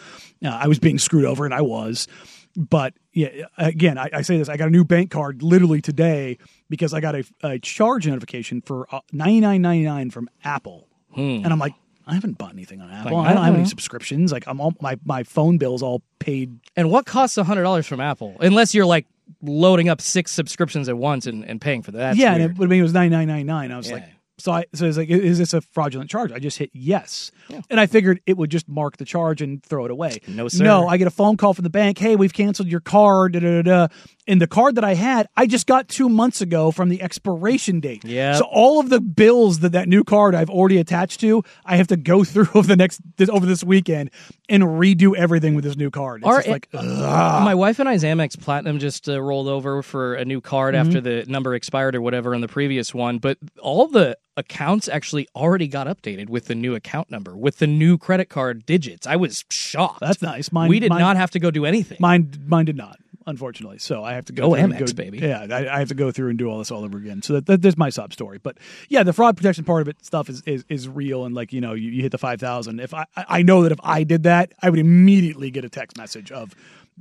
I was being screwed over, and I was. But yeah, again, I say this, I got a new bank card literally today because I got a charge notification for $99.99 from Apple. And I'm like, I haven't bought anything on Apple. I don't have any subscriptions. Like I'm all my phone bill's all paid. And what costs $100 from Apple? Unless you're like loading up 6 subscriptions at once and paying for that. Yeah, and it was $99.99. I was like, so it's like, is this a fraudulent charge? I just hit yes. Yeah. And I figured it would just mark the charge and throw it away. No, sir. No, I get a phone call from the bank. Hey, we've canceled your card. And the card that I had, I just got 2 months ago from the expiration date. Yeah. So all of the bills that new card I've already attached to, I have to go through over this weekend and redo everything with this new card. It's just like, ugh. My wife and I's Amex Platinum just rolled over for a new card after the number expired or whatever on the previous one. But all the accounts actually already got updated with the new account number, with the new credit card digits. I was shocked. That's nice. We did not have to go do anything. Mine did not, unfortunately. So I have to go Amex, baby. Yeah, I have to go through and do all this all over again. So that's my sob story. But yeah, the fraud protection part of it stuff is real. And like, you hit the 5,000. If I know that if I did that, I would immediately get a text message of,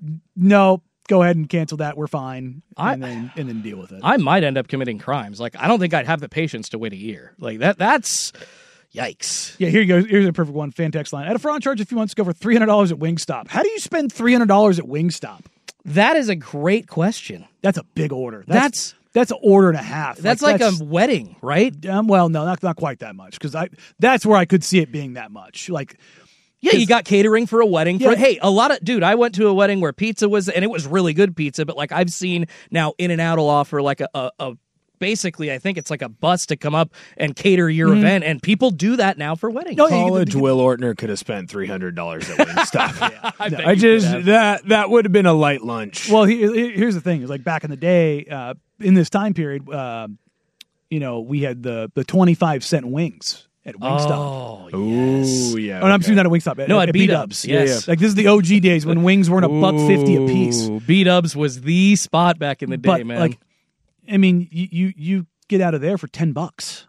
no, go ahead and cancel that. We're fine. And then deal with it. I might end up committing crimes. Like, I don't think I'd have the patience to wait a year. Like that's yikes. Yeah, here you go. Here's a perfect one. Fan text line. I had a fraud charge a few months ago for $300 at Wingstop. How do you spend $300 at Wingstop? That is a great question. That's a big order. That's an order and a half. That's like a wedding, right? Well, no, not quite that much, because that's where I could see it being that much. Like, yeah, you got catering for a wedding. Hey, I went to a wedding where pizza was, and it was really good pizza, but like I've seen now In-N-Out will offer like a basically, I think it's like a bus to come up and cater your event, and people do that now for weddings. College Will Ortner could have spent $300 at Wingstop. That would have been a light lunch. Well, here's the thing: is like back in the day, in this time period, we had the 25-cent wings at Wingstop. Oh, yes. Ooh, yeah. Oh, I'm assuming not at Wingstop. At B-Dubs. Yes. Yeah. Like this is the OG days when wings weren't $1.50 a piece. B-Dubs was the spot back in the day, man. Like, I mean, you get out of there for $10.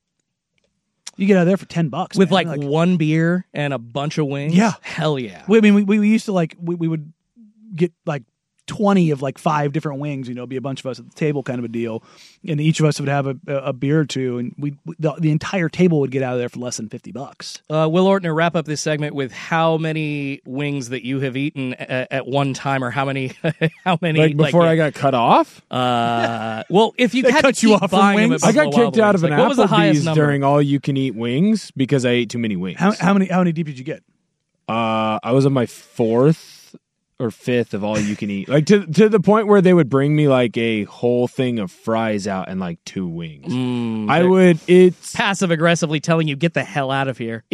You get out of there for $10 with like one beer and a bunch of wings. Yeah, hell yeah. I mean, we used to we would get like 20 of like 5 different wings. Be a bunch of us at the table, kind of a deal, and each of us would have a beer or two, and the entire table would get out of there for less than $50. Will Ortner, wrap up this segment with how many wings that you have eaten at one time, or how many? Like before I got cut off. Well, if you had cut to you keep off from buying wings, them I got kicked out of an what was the highest Applebee's number? during all-you-can-eat wings because I ate too many wings. How many deep did you get? I was on my 4th or 5th of all you can eat, like to the point where they would bring me like a whole thing of fries out and like 2 wings. It's passive aggressively telling you get the hell out of here.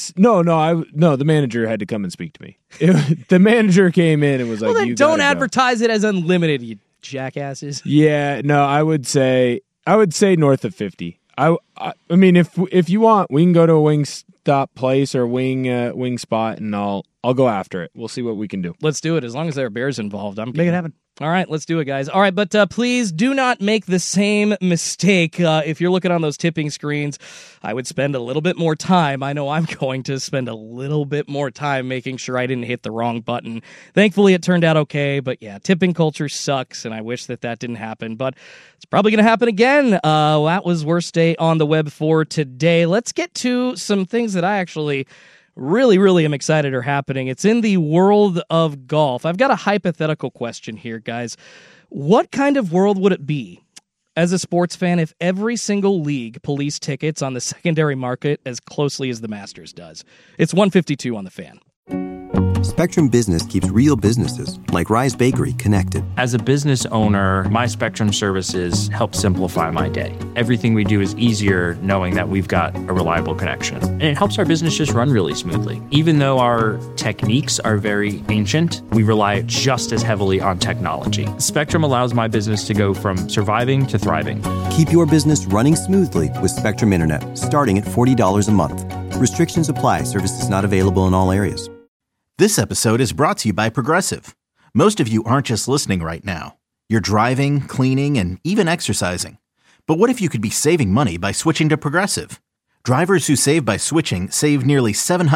The manager had to come and speak to me. The manager came in and was like, well, then you don't gotta advertise it as unlimited, you jackasses. Yeah, no, I would say north of 50. I mean, if you want, we can go to a stop place or wing spot, and I'll go after it. We'll see what we can do. Let's do it. As long as there are bears involved, I'm Make it happen. All right, let's do it, guys. All right, but please do not make the same mistake. If you're looking on those tipping screens, I would spend a little bit more time. I know I'm going to spend a little bit more time making sure I didn't hit the wrong button. Thankfully, it turned out okay, but yeah, tipping culture sucks, and I wish that didn't happen, but it's probably going to happen again. That was Worst Day on the Web for today. Let's get to some things that I actually really am excited are happening. It's in the world of golf. I've got a hypothetical question here, guys. What kind of world would it be as a sports fan if every single league policed tickets on the secondary market as closely as the Masters does? It's 152 on the Fan. Spectrum Business keeps real businesses, like Rise Bakery, connected. As a business owner, my Spectrum services help simplify my day. Everything we do is easier knowing that we've got a reliable connection. And it helps our business just run really smoothly. Even though our techniques are very ancient, we rely just as heavily on technology. Spectrum allows my business to go from surviving to thriving. Keep your business running smoothly with Spectrum Internet, starting at $40 a month. Restrictions apply. Services not available in all areas. This episode is brought to you by Progressive. Most of you aren't just listening right now. You're driving, cleaning, and even exercising. But what if you could be saving money by switching to Progressive? Drivers who save by switching save nearly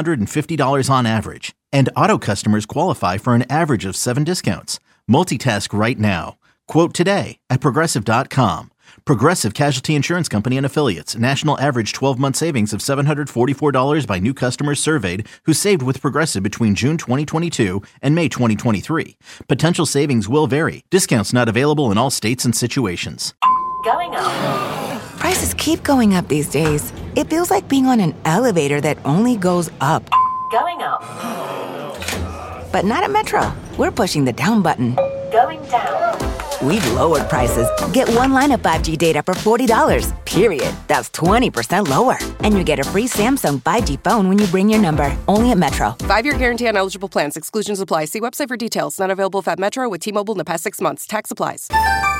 $750 on average. And auto customers qualify for an average of 7 discounts. Multitask right now. Quote today at Progressive.com. Progressive Casualty Insurance Company and Affiliates. National average 12-month savings of $744 by new customers surveyed who saved with Progressive between June 2022 and May 2023. Potential savings will vary. Discounts not available in all states and situations. Going up. Prices keep going up these days. It feels like being on an elevator that only goes up. Going up. But not at Metro. We're pushing the down button. Going down. We've lowered prices. Get one line of 5G data for $40, period. That's 20% lower. And you get a free Samsung 5G phone when you bring your number. Only at Metro. 5-year guarantee on eligible plans. Exclusions apply. See website for details. Not available at Metro with T-Mobile in the past 6 months. Tax applies.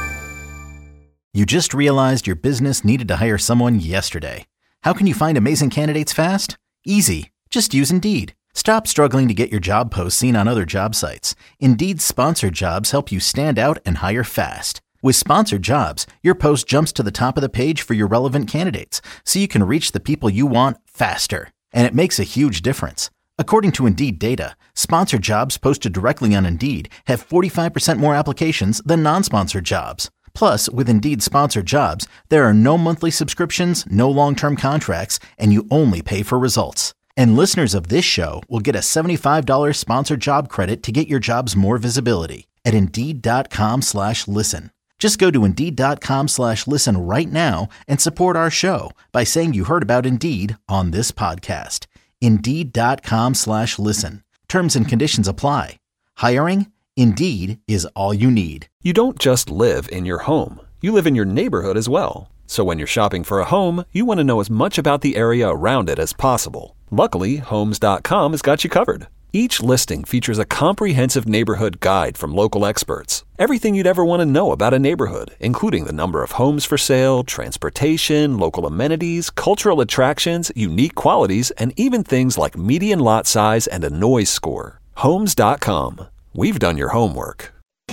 You just realized your business needed to hire someone yesterday. How can you find amazing candidates fast? Easy. Just use Indeed. Stop struggling to get your job posts seen on other job sites. Indeed's sponsored jobs help you stand out and hire fast. With sponsored jobs, your post jumps to the top of the page for your relevant candidates, so you can reach the people you want faster. And it makes a huge difference. According to Indeed data, sponsored jobs posted directly on Indeed have 45% more applications than non-sponsored jobs. Plus, with Indeed sponsored jobs, there are no monthly subscriptions, no long-term contracts, and you only pay for results. And listeners of this show will get a $75 sponsored job credit to get your jobs more visibility at Indeed.com/listen. Just go to Indeed.com/listen right now and support our show by saying you heard about Indeed on this podcast. Indeed.com/listen. Terms and conditions apply. Hiring? Indeed is all you need. You don't just live in your home. You live in your neighborhood as well. So when you're shopping for a home, you want to know as much about the area around it as possible. Luckily, Homes.com has got you covered. Each listing features a comprehensive neighborhood guide from local experts. Everything you'd ever want to know about a neighborhood, including the number of homes for sale, transportation, local amenities, cultural attractions, unique qualities, and even things like median lot size and a noise score. Homes.com. We've done your homework.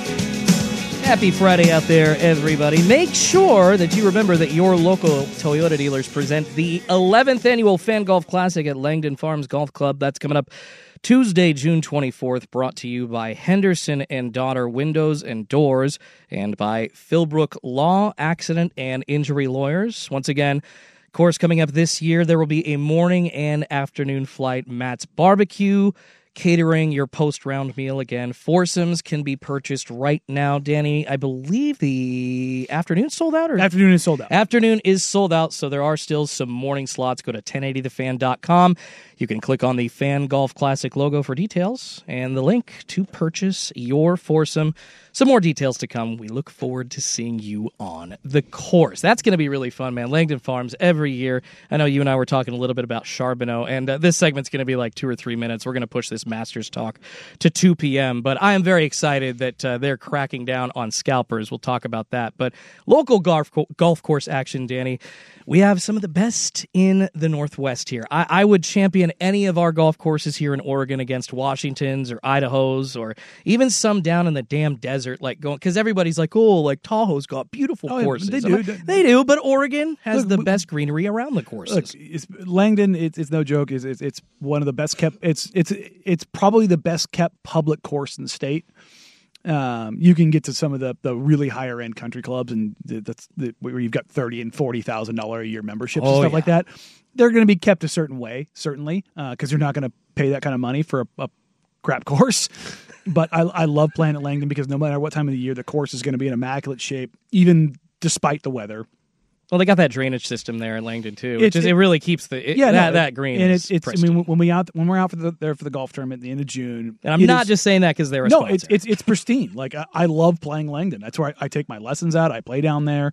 Happy Friday out there, everybody. Make sure that you remember that your local Toyota dealers present the 11th Annual Fan Golf Classic at Langdon Farms Golf Club. That's coming up Tuesday, June 24th, brought to you by Henderson and Daughter Windows and Doors and by Philbrook Law, Accident, and Injury Lawyers. Once again, course coming up this year, there will be a morning and afternoon flight. Matt's Barbecue, catering your post-round meal again. Foursomes can be purchased right now. Danny, I believe the afternoon sold out? Or Afternoon is sold out. Afternoon is sold out, so there are still some morning slots. Go to 1080thefan.com. You can click on the Fan Golf Classic logo for details and the link to purchase your foursome. some more details to come. We look forward to seeing you on the course. That's going to be really fun, man. Langdon Farms every year. I know you and I were talking a little bit about Charbonneau, and this segment's going to be like 2 or 3 minutes. We're going to push this Masters talk to 2 p.m., but I am very excited that they're cracking down on scalpers. We'll talk about that. But local golf course action, Danny. We have some of the best in the Northwest here. I would champion any of our golf courses here in Oregon against Washington's or Idaho's or even some down in the damn desert, like going, because everybody's like, oh, like Tahoe's got beautiful courses. They do, but Oregon has the best greenery around the courses. Look, Langdon, it's no joke. It's one of the best kept. It's probably the best kept public course in the state. You can get to some of the really higher end country clubs, and where you've got $30,000 and $40,000 a year memberships and stuff like that. They're going to be kept a certain way, certainly, because you're not going to pay that kind of money for a crap course. But I love playing at Langdon because no matter what time of the year, the course is going to be in immaculate shape, even despite the weather. Well, they got that drainage system there in Langdon too. It really keeps that green. And it's I mean, when we're out for the golf tournament at the end of June, and I'm not just saying that because they're a sponsor. It's pristine. Like I love playing Langdon. That's where I take my lessons out. I play down there.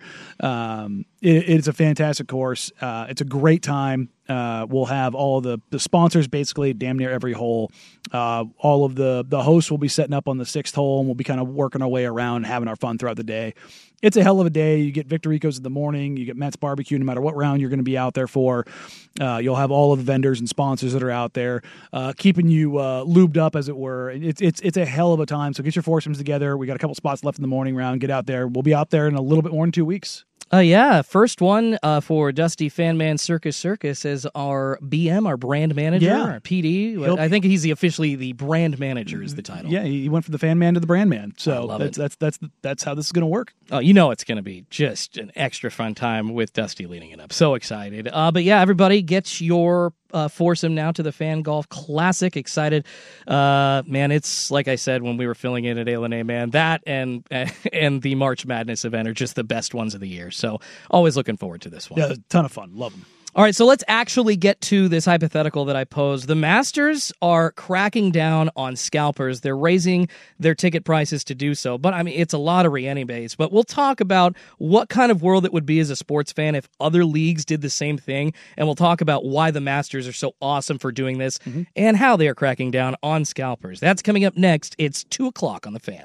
It's a fantastic course. It's a great time. We'll have all of the sponsors basically damn near every hole. All of the hosts will be setting up on the 6th hole, and we'll be kind of working our way around and having our fun throughout the day. It's a hell of a day. You get Victoricos in the morning. You get Matt's Barbecue no matter what round you're going to be out there for. You'll have all of the vendors and sponsors that are out there keeping you lubed up, as it were. It's a hell of a time. So get your foursomes together. We got a couple spots left in the morning round. Get out there. We'll be out there in a little bit more than 2 weeks. First one for Dusty Fanman Circus as our BM, our brand manager, our PD. I think he's officially the brand manager is the title. Yeah, he went from the fan man to the brand man. So that's how this is going to work. Oh, you know it's going to be just an extra fun time with Dusty leading it up. So excited. But yeah, everybody get your foursome now to the Fan Golf Classic. Excited. Man, it's like I said when we were filling in at ALNA, man, that and the March Madness event are just the best ones of the year. So always looking forward to this one. Yeah, a ton of fun. Love them. All right, so let's actually get to this hypothetical that I posed. The Masters are cracking down on scalpers. They're raising their ticket prices to do so. But, I mean, it's a lottery anyways. But we'll talk about what kind of world it would be as a sports fan if other leagues did the same thing. And we'll talk about why the Masters are so awesome for doing this and how they are cracking down on scalpers. That's coming up next. It's 2 o'clock on The Fan.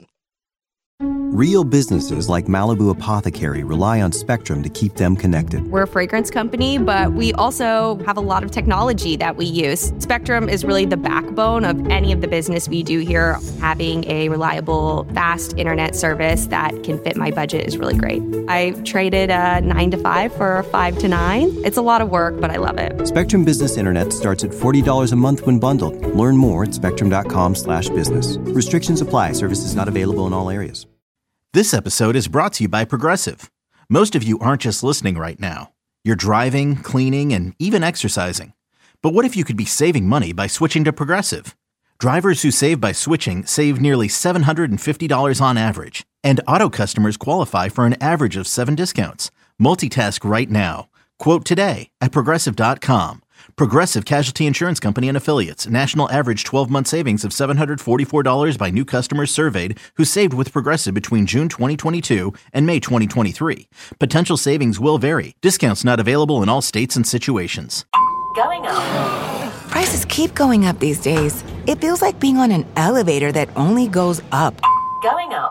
Real businesses like Malibu Apothecary rely on Spectrum to keep them connected. We're a fragrance company, but we also have a lot of technology that we use. Spectrum is really the backbone of any of the business we do here. Having a reliable, fast internet service that can fit my budget is really great. I traded a 9 to 5 for a 5 to 9. It's a lot of work, but I love it. Spectrum Business Internet starts at $40 a month when bundled. Learn more at spectrum.com/business. Restrictions apply. Services not available in all areas. This episode is brought to you by Progressive. Most of you aren't just listening right now. You're driving, cleaning, and even exercising. But what if you could be saving money by switching to Progressive? Drivers who save by switching save nearly $750 on average. And auto customers qualify for an average of 7 discounts. Multitask right now. Quote today at Progressive.com. Progressive Casualty Insurance Company and Affiliates. National average 12-month savings of $744 by new customers surveyed who saved with Progressive between June 2022 and May 2023. Potential savings will vary. Discounts not available in all states and situations. Going up. Prices keep going up these days. It feels like being on an elevator that only goes up. Going up.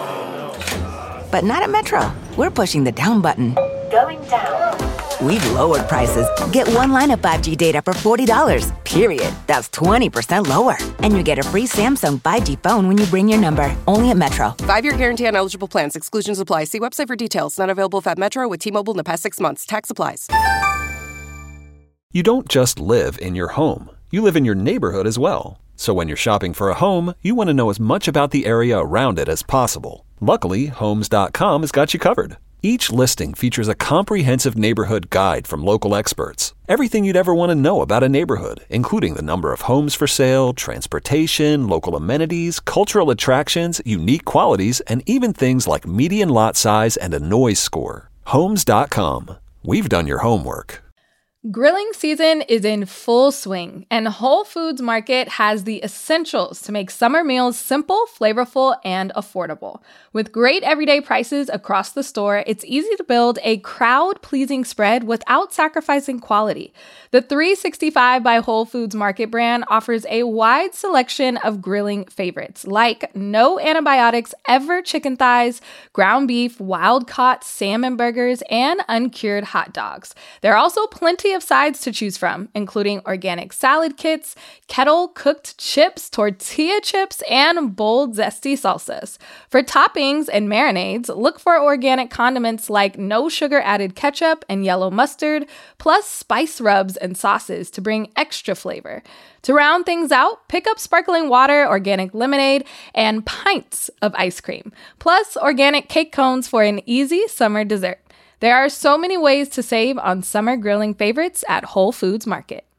But not at Metro. We're pushing the down button. Going down. We've lowered prices. Get one line of 5G data for $40, period. That's 20% lower. And you get a free Samsung 5G phone when you bring your number. Only at Metro. 5-year guarantee on eligible plans. Exclusions apply. See website for details. Not available at Metro with T-Mobile in the past 6 months. Tax applies. You don't just live in your home. You live in your neighborhood as well. So when you're shopping for a home, you want to know as much about the area around it as possible. Luckily, Homes.com has got you covered. Each listing features a comprehensive neighborhood guide from local experts. Everything you'd ever want to know about a neighborhood, including the number of homes for sale, transportation, local amenities, cultural attractions, unique qualities, and even things like median lot size and a noise score. Homes.com. We've done your homework. Grilling season is in full swing, and Whole Foods Market has the essentials to make summer meals simple, flavorful, and affordable. With great everyday prices across the store, it's easy to build a crowd-pleasing spread without sacrificing quality. The 365 by Whole Foods Market brand offers a wide selection of grilling favorites, like no antibiotics ever chicken thighs, ground beef, wild-caught salmon burgers, and uncured hot dogs. There are also plenty of sides to choose from, including organic salad kits, kettle-cooked chips, tortilla chips, and bold, zesty salsas. For toppings and marinades, look for organic condiments like no sugar-added ketchup and yellow mustard, plus spice rubs and sauces to bring extra flavor. To round things out, pick up sparkling water, organic lemonade, and pints of ice cream, plus organic cake cones for an easy summer dessert. There are so many ways to save on summer grilling favorites at Whole Foods Market.